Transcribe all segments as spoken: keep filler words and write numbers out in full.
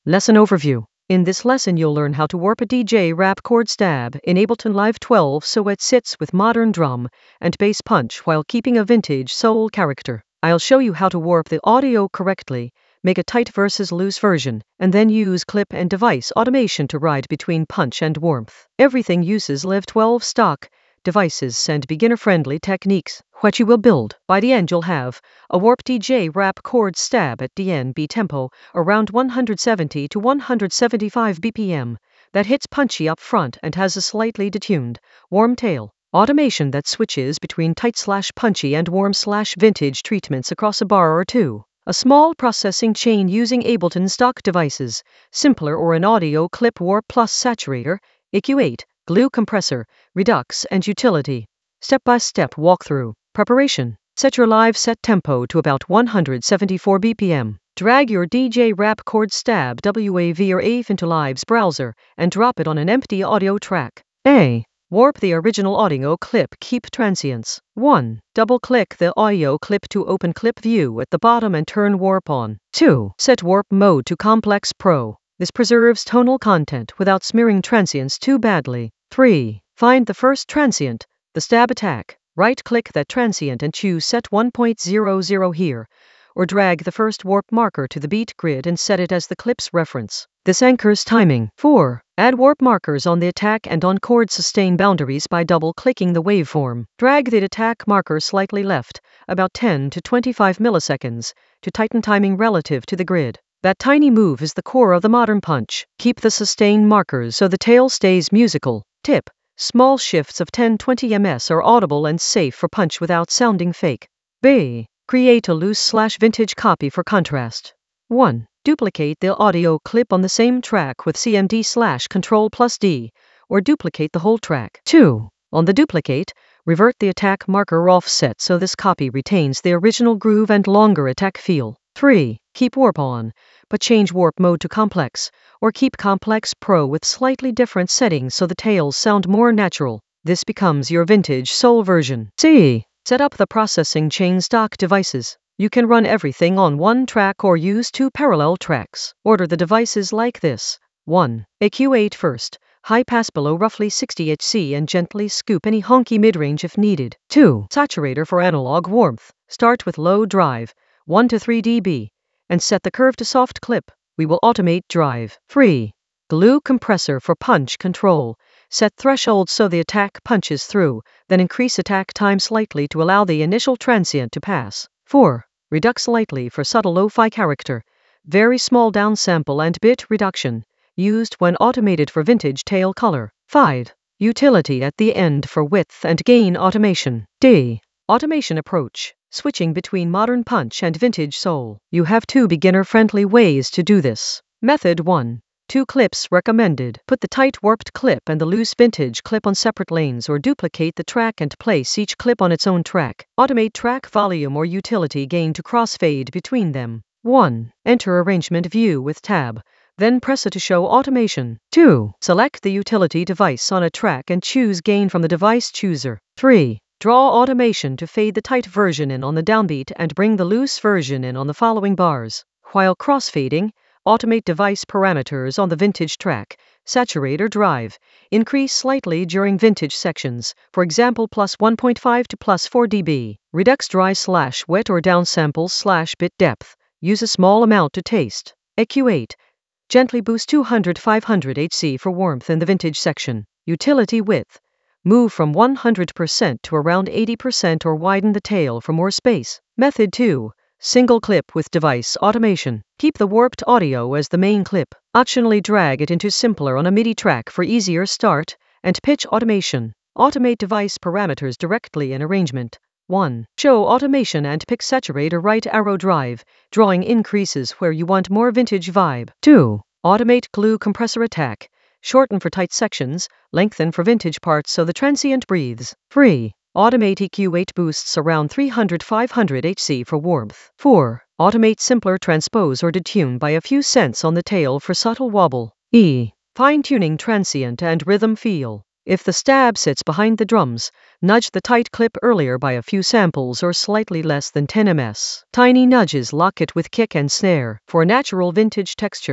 Lesson Overview. In this lesson you'll learn how to warp a D J rap chord stab in Ableton Live twelve so it sits with modern drum and bass punch while keeping a vintage soul character. I'll show you how to warp the audio correctly, make a tight versus loose version, and then use clip and device automation to ride between punch and warmth. Everything uses Live twelve stock devices and beginner-friendly techniques. What you will build. By the end you'll have a warp D J rap chord stab at D N B tempo around one hundred seventy to one hundred seventy-five B P M that hits punchy up front and has a slightly detuned, warm tail. Automation that switches between tight slash punchy and warm slash vintage treatments across a bar or two. A small processing chain using Ableton stock devices, simpler or an audio clip warp plus saturator, E Q eight, glue compressor, Redux and utility. Step-by-step walkthrough. Preparation. Set your live set tempo to about one hundred seventy-four B P M. Drag your D J rap chord stab W A V or A V into Live's browser and drop it on an empty audio track. A. Warp the original audio clip. Keep transients. one. Double-click the audio clip to open clip view at the bottom and turn warp on. two. Set warp mode to Complex Pro. This preserves tonal content without smearing transients too badly. three. Find the first transient, the stab attack. Right-click that transient and choose Set one point zero zero here, or drag the first warp marker to the beat grid and set it as the clip's reference. This anchors timing. four. Add warp markers on the attack and on chord sustain boundaries by double-clicking the waveform. Drag the attack marker slightly left, about ten to twenty-five milliseconds, to tighten timing relative to the grid. That tiny move is the core of the modern punch. Keep the sustain markers so the tail stays musical. Tip. Small shifts of ten to twenty millimeters are audible and safe for punch without sounding fake. B. Create a loose slash vintage copy for contrast. one. Duplicate the audio clip on the same track with C M D slash Control plus D, or duplicate the whole track. two. On the duplicate, revert the attack marker offset so this copy retains the original groove and longer attack feel. three. Keep warp on, but change warp mode to complex, or keep complex pro with slightly different settings so the tails sound more natural. This becomes your vintage soul version. C. Set up the processing chain stock devices. You can run everything on one track or use two parallel tracks. Order the devices like this. one. E Q eight first. High pass below roughly sixty hertz and gently scoop any honky midrange if needed. two. Saturator for analog warmth. Start with low drive, one to three decibels, and set the curve to soft clip. We will automate drive. three. Glue compressor for punch control. Set threshold so the attack punches through, then increase attack time slightly to allow the initial transient to pass. four. Redux lightly for subtle lo-fi character. Very small downsample and bit reduction. Used when automated for vintage tail color. five. Utility at the end for width and gain automation. D. Automation approach. Switching between modern punch and vintage soul. You have two beginner-friendly ways to do this. Method one. Two clips recommended. Put the tight warped clip and the loose vintage clip on separate lanes or duplicate the track and place each clip on its own track. Automate track volume or utility gain to crossfade between them. one. Enter arrangement view with tab. Then press it to show automation. two. Select the utility device on a track and choose gain from the device chooser. three. Draw automation to fade the tight version in on the downbeat and bring the loose version in on the following bars. While crossfading, automate device parameters on the vintage track, saturator drive. Increase slightly during vintage sections, for example plus one point five to plus four decibels. Redux dry slash wet or downsample slash bit depth. Use a small amount to taste. E Q eight. Gently boost two hundred to five hundred hertz for warmth in the vintage section. Utility width. Move from one hundred percent to around eighty percent or widen the tail for more space. Method two. Single clip with device automation. Keep the warped audio as the main clip. Optionally drag it into simpler on a MIDI track for easier start and pitch automation. Automate device parameters directly in arrangement. one. Show automation and pick saturator right arrow drive, drawing increases where you want more vintage vibe. two. Automate glue compressor attack. Shorten for tight sections, lengthen for vintage parts so the transient breathes. three. Automate E Q eight boosts around three hundred to five hundred hertz for warmth. four. Automate simpler transpose or detune by a few cents on the tail for subtle wobble. E. Fine-tuning transient and rhythm feel. If the stab sits behind the drums, nudge the tight clip earlier by a few samples or slightly less than ten millimeters. Tiny nudges lock it with kick and snare. For natural vintage texture,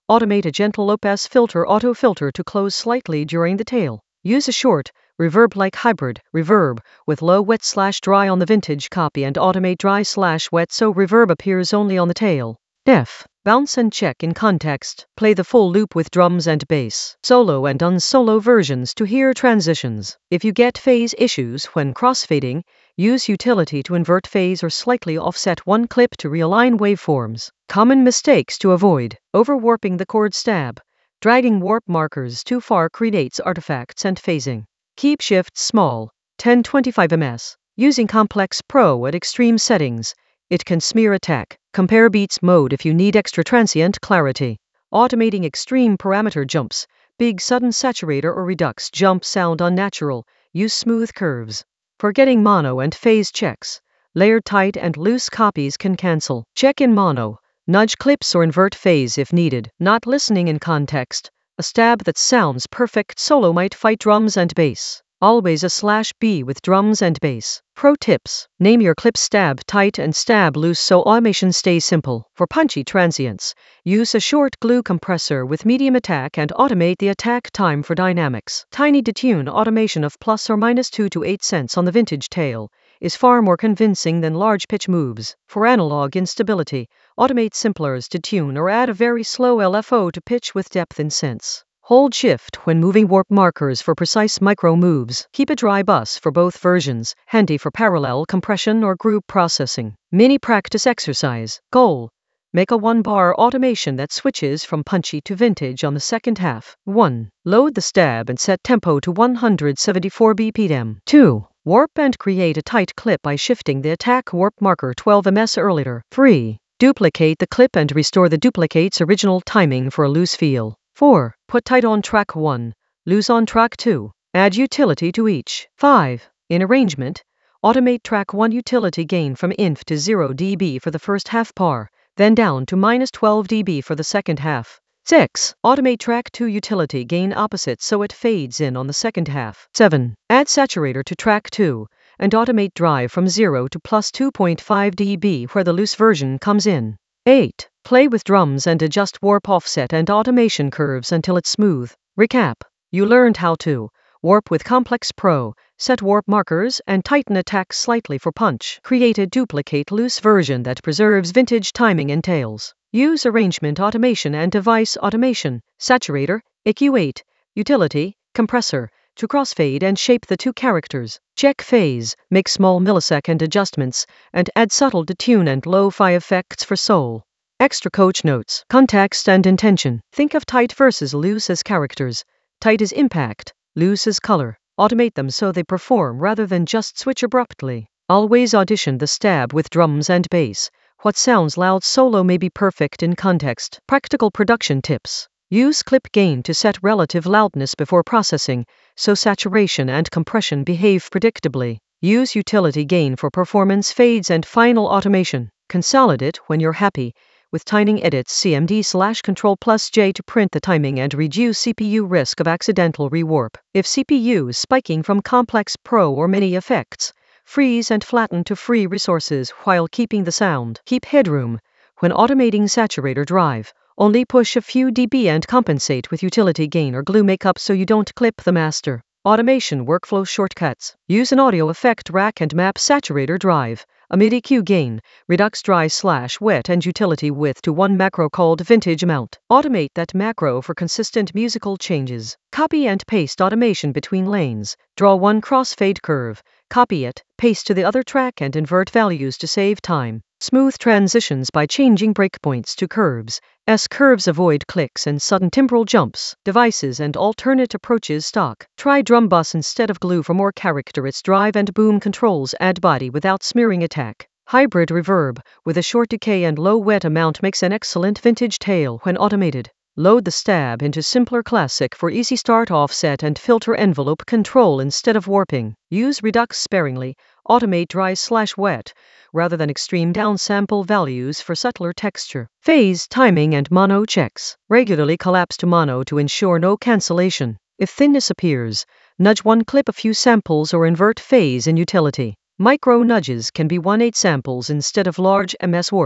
Automate a gentle low-pass filter auto filter to close slightly during the tail. Use a short, reverb-like hybrid, reverb, with low wet slash dry on the vintage copy and automate dry slash wet so reverb appears only on the tail. F. Bounce and check in context. Play the full loop with drums and bass, solo and unsolo versions to hear transitions. If you get phase issues when crossfading, use utility to invert phase or slightly offset one clip to realign waveforms. Common mistakes to avoid. Overwarping the chord stab. Dragging warp markers too far creates artifacts and phasing. Keep shifts small, ten to twenty-five millimeters. Using Complex Pro at extreme settings, it can smear attack. Compare Beats mode if you need extra transient clarity. Automating extreme parameter jumps. Big sudden saturator or redux jumps sound unnatural. Use smooth curves. For getting mono and phase checks, layered tight and loose copies can cancel. Check in mono. Nudge clips or invert phase if needed. Not listening in context. A stab that sounds perfect solo might fight drums and bass. Always a slash B with drums and bass. Pro tips. Name your clip stab tight and stab loose so automation stays simple. For punchy transients, use a short glue compressor with medium attack and automate the attack time for dynamics. Tiny detune automation of plus or minus two to eight cents on the vintage tail is far more convincing than large pitch moves. For analog instability, automate simplers to tune or add a very slow L F O to pitch with depth in cents. Hold shift when moving warp markers for precise micro moves. Keep a dry bus for both versions, handy for parallel compression or group processing. Mini practice exercise. Goal. Make a one-bar automation that switches from punchy to vintage on the second half. one. Load the stab and set tempo to one hundred seventy-four B P M. two. Warp and create a tight clip by shifting the attack warp marker twelve millimeters earlier. three. Duplicate the clip and restore the duplicate's original timing for a loose feel. four. Put tight on track one, loose on track two. Add utility to each. five. In arrangement, automate track one utility gain from inf to zero decibels for the first half par, then down to minus twelve decibels for the second half. six. Automate track two utility gain opposite so it fades in on the second half. seven. Add saturator to track two and automate drive from zero to plus two point five decibels where the loose version comes in. eight. Play with drums and adjust warp offset and automation curves until it's smooth. Recap. You learned how to warp with Complex Pro, set warp markers and tighten attack slightly for punch. Create a duplicate loose version that preserves vintage timing and tails. Use arrangement automation and device automation, saturator, E Q eight, utility, compressor, to crossfade and shape the two characters. Check phase, make small millisecond adjustments, and add subtle detune and lo-fi effects for soul. Extra coach notes. Context and intention. Think of tight versus loose as characters. Tight is impact, loose is color. Automate them so they perform rather than just switch abruptly. Always audition the stab with drums and bass. What sounds loud solo may be perfect in context. Practical production tips. Use clip gain to set relative loudness before processing, so saturation and compression behave predictably. Use utility gain for performance fades and final automation. Consolidate when you're happy. With timing edits C M D slash Control plus J to print the timing and reduce C P U risk of accidental rewarp. If C P U is spiking from Complex Pro or many effects, freeze and flatten to free resources while keeping the sound. Keep headroom. When automating saturator drive, only push a few dB and compensate with utility gain or glue makeup so you don't clip the master. Automation workflow shortcuts. Use an audio effect rack and map saturator drive, a MIDI E Q gain, redux dry slash wet and utility width to one macro called vintage amount. Automate that macro for consistent musical changes. Copy and paste automation between lanes. Draw one crossfade curve, copy it, paste to the other track and invert values to save time. Smooth transitions by changing breakpoints to curves. S curves avoid clicks and sudden timbral jumps. Devices and alternate approaches stock. Try drum bus instead of glue for more character. Its drive and boom controls add body without smearing attack. Hybrid reverb with a short decay and low wet amount makes an excellent vintage tail when automated. Load the stab into simpler classic for easy start offset and filter envelope control instead of warping. Use redux sparingly. Automate dry slash wet rather than extreme downsample values for subtler texture. Phase, timing and mono checks. Regularly collapse to mono to ensure no cancellation. If thinness appears, nudge one clip a few samples or invert phase in utility. Micro nudges can be one eighth samples instead of large M S warps.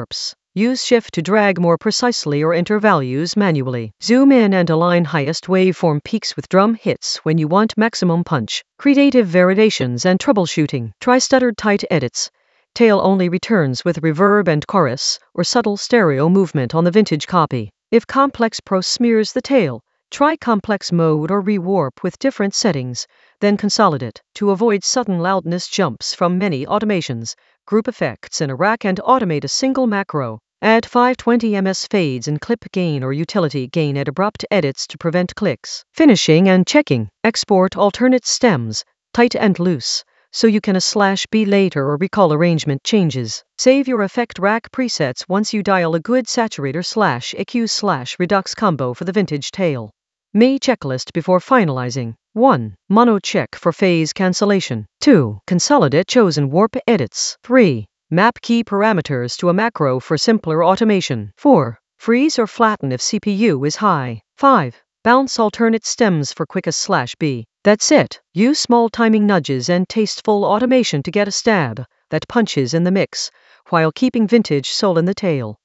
Use Shift to drag more precisely or enter values manually. Zoom in and align highest waveform peaks with drum hits when you want maximum punch. Creative variations and troubleshooting. Try stuttered tight edits. Tail only returns with reverb and chorus, or subtle stereo movement on the vintage copy. If Complex Pro smears the tail, try complex mode or rewarp with different settings, then consolidate. To avoid sudden loudness jumps from many automations, group effects in a rack and automate a single macro. Add five twenty millimeter fades and clip gain or utility gain at abrupt edits to prevent clicks. Finishing and checking. Export alternate stems, tight and loose, so you can a slash B later or recall arrangement changes. Save your effect rack presets once you dial a good saturator slash E Q slash redux combo for the vintage tail. May checklist before finalizing. one. Mono check for phase cancellation. two. Consolidate chosen warp edits. three. Map key parameters to a macro for simpler automation. four. Freeze or flatten if C P U is high. five. Bounce alternate stems for quick A slash B. That's it. Use small timing nudges and tasteful automation to get a stab that punches in the mix, while keeping vintage soul in the tail.